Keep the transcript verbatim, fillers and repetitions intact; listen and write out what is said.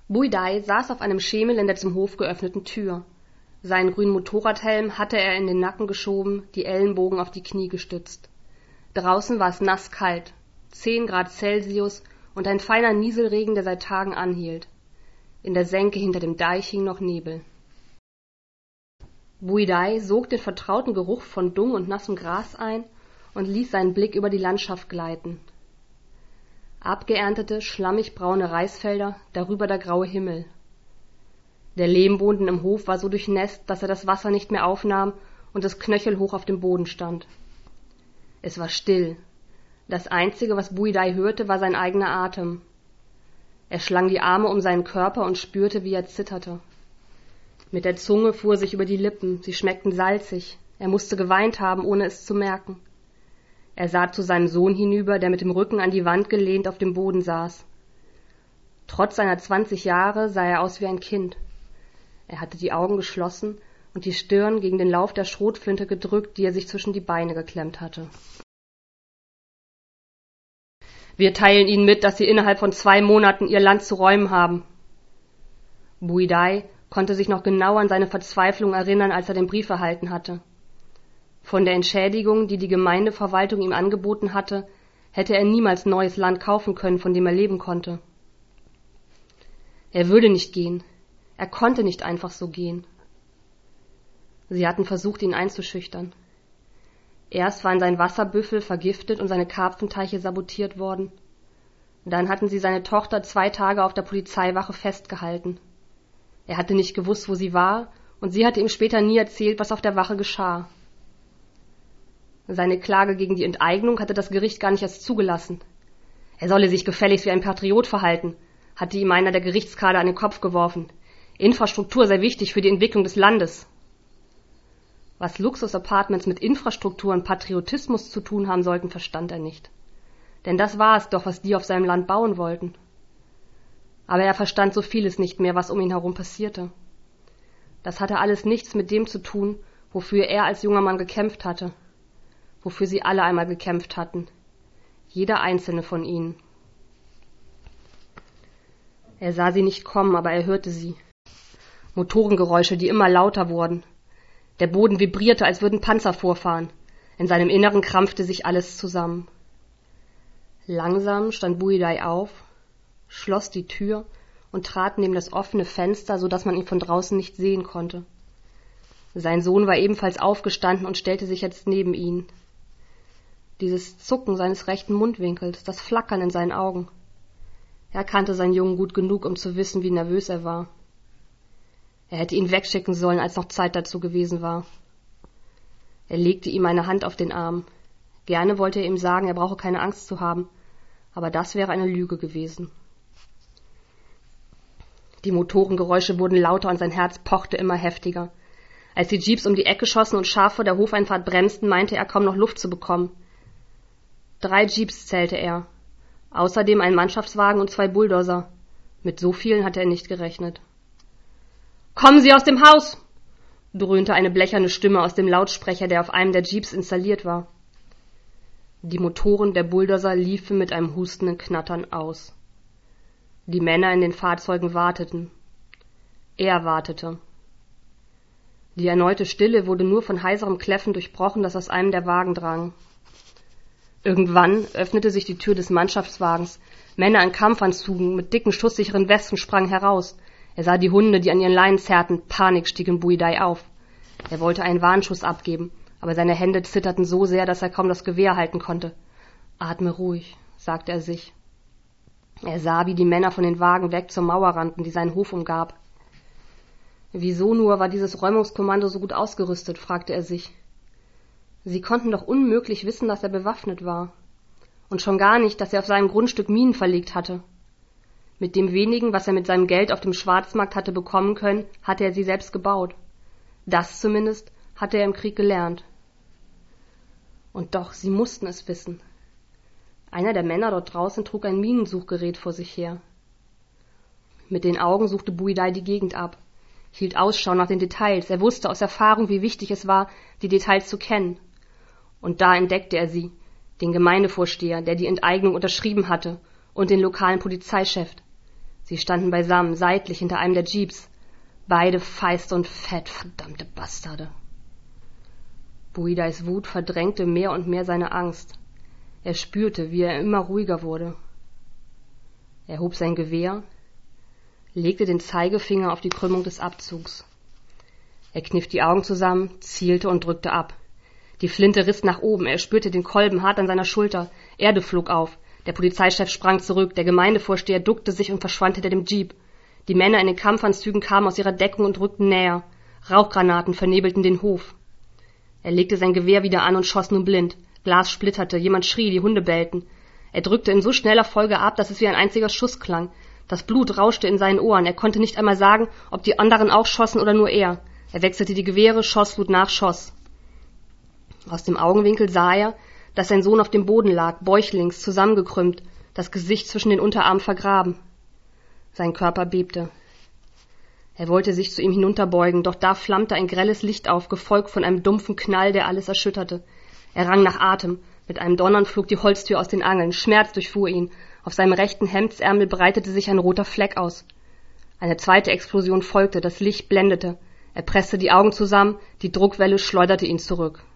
Buidai saß auf einem Schemel in der zum Hof geöffneten Tür. Seinen grünen Motorradhelm hatte er in den Nacken geschoben, die Ellenbogen auf die Knie gestützt. Draußen war es nasskalt, zehn Grad Celsius und ein feiner Nieselregen, der seit Tagen anhielt. In der Senke hinter dem Deich hing noch Nebel. Buidai sog den vertrauten Geruch von Dung und nassem Gras ein und ließ seinen Blick über die Landschaft gleiten. Abgeerntete, schlammig braune Reisfelder, darüber der graue Himmel. Der Lehmboden im Hof war so durchnässt, dass er das Wasser nicht mehr aufnahm und es knöchelhoch auf dem Boden stand. Es war still. Das Einzige, was Buidai hörte, war sein eigener Atem. Er schlang die Arme um seinen Körper und spürte, wie er zitterte. Mit der Zunge fuhr er sich über die Lippen, sie schmeckten salzig. Er musste geweint haben, ohne es zu merken. Er sah zu seinem Sohn hinüber, der mit dem Rücken an die Wand gelehnt auf dem Boden saß. Trotz seiner zwanzig Jahre sah er aus wie ein Kind. Er hatte die Augen geschlossen und die Stirn gegen den Lauf der Schrotflinte gedrückt, die er sich zwischen die Beine geklemmt hatte. »Wir teilen Ihnen mit, dass Sie innerhalb von zwei Monaten Ihr Land zu räumen haben.« Buidai konnte sich noch genau an seine Verzweiflung erinnern, als er den Brief erhalten hatte. Von der Entschädigung, die die Gemeindeverwaltung ihm angeboten hatte, hätte er niemals neues Land kaufen können, von dem er leben konnte. Er würde nicht gehen. Er konnte nicht einfach so gehen. Sie hatten versucht, ihn einzuschüchtern. Erst waren sein Wasserbüffel vergiftet und seine Karpfenteiche sabotiert worden. Dann hatten sie seine Tochter zwei Tage auf der Polizeiwache festgehalten. Er hatte nicht gewusst, wo sie war, und sie hatte ihm später nie erzählt, was auf der Wache geschah. Seine Klage gegen die Enteignung hatte das Gericht gar nicht erst zugelassen. Er solle sich gefälligst wie ein Patriot verhalten, hatte ihm einer der Gerichtskader an den Kopf geworfen. Infrastruktur sei wichtig für die Entwicklung des Landes. Was Luxus-Apartments mit Infrastruktur und Patriotismus zu tun haben sollten, verstand er nicht. Denn das war es doch, was die auf seinem Land bauen wollten. Aber er verstand so vieles nicht mehr, was um ihn herum passierte. Das hatte alles nichts mit dem zu tun, wofür er als junger Mann gekämpft hatte, wofür sie alle einmal gekämpft hatten, jeder einzelne von ihnen. Er sah sie nicht kommen, aber er hörte sie. Motorengeräusche, die immer lauter wurden. Der Boden vibrierte, als würden Panzer vorfahren. In seinem Inneren krampfte sich alles zusammen. Langsam stand Buidai auf, schloss die Tür und trat neben das offene Fenster, so dass man ihn von draußen nicht sehen konnte. Sein Sohn war ebenfalls aufgestanden und stellte sich jetzt neben ihn. Dieses Zucken seines rechten Mundwinkels, das Flackern in seinen Augen. Er kannte seinen Jungen gut genug, um zu wissen, wie nervös er war. Er hätte ihn wegschicken sollen, als noch Zeit dazu gewesen war. Er legte ihm eine Hand auf den Arm. Gerne wollte er ihm sagen, er brauche keine Angst zu haben, aber das wäre eine Lüge gewesen. Die Motorengeräusche wurden lauter und sein Herz pochte immer heftiger. Als die Jeeps um die Ecke schossen und scharf vor der Hofeinfahrt bremsten, meinte er kaum noch Luft zu bekommen. Drei Jeeps zählte er. Außerdem ein Mannschaftswagen und zwei Bulldozer. Mit so vielen hatte er nicht gerechnet. »Kommen Sie aus dem Haus!« dröhnte eine blecherne Stimme aus dem Lautsprecher, der auf einem der Jeeps installiert war. Die Motoren der Bulldozer liefen mit einem hustenden Knattern aus. Die Männer in den Fahrzeugen warteten. Er wartete. Die erneute Stille wurde nur von heiserem Kläffen durchbrochen, das aus einem der Wagen drang. Irgendwann öffnete sich die Tür des Mannschaftswagens. Männer in Kampfanzügen mit dicken, schusssicheren Westen sprangen heraus. Er sah die Hunde, die an ihren Leinen zerrten. Panik stieg in Buidai auf. Er wollte einen Warnschuss abgeben, aber seine Hände zitterten so sehr, dass er kaum das Gewehr halten konnte. »Atme ruhig«, sagte er sich. Er sah, wie die Männer von den Wagen weg zur Mauer rannten, die seinen Hof umgab. Wieso nur war dieses Räumungskommando so gut ausgerüstet, fragte er sich. Sie konnten doch unmöglich wissen, dass er bewaffnet war. Und schon gar nicht, dass er auf seinem Grundstück Minen verlegt hatte. Mit dem wenigen, was er mit seinem Geld auf dem Schwarzmarkt hatte bekommen können, hatte er sie selbst gebaut. Das zumindest hatte er im Krieg gelernt. Und doch, sie mussten es wissen. Einer der Männer dort draußen trug ein Minensuchgerät vor sich her. Mit den Augen suchte Buidai die Gegend ab, hielt Ausschau nach den Details. Er wusste aus Erfahrung, wie wichtig es war, die Details zu kennen. Und da entdeckte er sie, den Gemeindevorsteher, der die Enteignung unterschrieben hatte, und den lokalen Polizeichef. Sie standen beisammen, seitlich hinter einem der Jeeps. Beide feist und fett, verdammte Bastarde. Buidais Wut verdrängte mehr und mehr seine Angst. Er spürte, wie er immer ruhiger wurde. Er hob sein Gewehr, legte den Zeigefinger auf die Krümmung des Abzugs. Er kniff die Augen zusammen, zielte und drückte ab. Die Flinte riss nach oben, er spürte den Kolben hart an seiner Schulter. Erde flog auf. Der Polizeichef sprang zurück, der Gemeindevorsteher duckte sich und verschwand hinter dem Jeep. Die Männer in den Kampfanzügen kamen aus ihrer Deckung und rückten näher. Rauchgranaten vernebelten den Hof. Er legte sein Gewehr wieder an und schoss nun blind. Glas splitterte, jemand schrie, die Hunde bellten. Er drückte in so schneller Folge ab, dass es wie ein einziger Schuss klang. Das Blut rauschte in seinen Ohren. Er konnte nicht einmal sagen, ob die anderen auch schossen oder nur er. Er wechselte die Gewehre, Schoss lud nach Schoss. Aus dem Augenwinkel sah er, dass sein Sohn auf dem Boden lag, bäuchlings, zusammengekrümmt, das Gesicht zwischen den Unterarmen vergraben. Sein Körper bebte. Er wollte sich zu ihm hinunterbeugen, doch da flammte ein grelles Licht auf, gefolgt von einem dumpfen Knall, der alles erschütterte. Er rang nach Atem. Mit einem Donnern flog die Holztür aus den Angeln. Schmerz durchfuhr ihn. Auf seinem rechten Hemdsärmel breitete sich ein roter Fleck aus. Eine zweite Explosion folgte, das Licht blendete. Er presste die Augen zusammen, die Druckwelle schleuderte ihn zurück.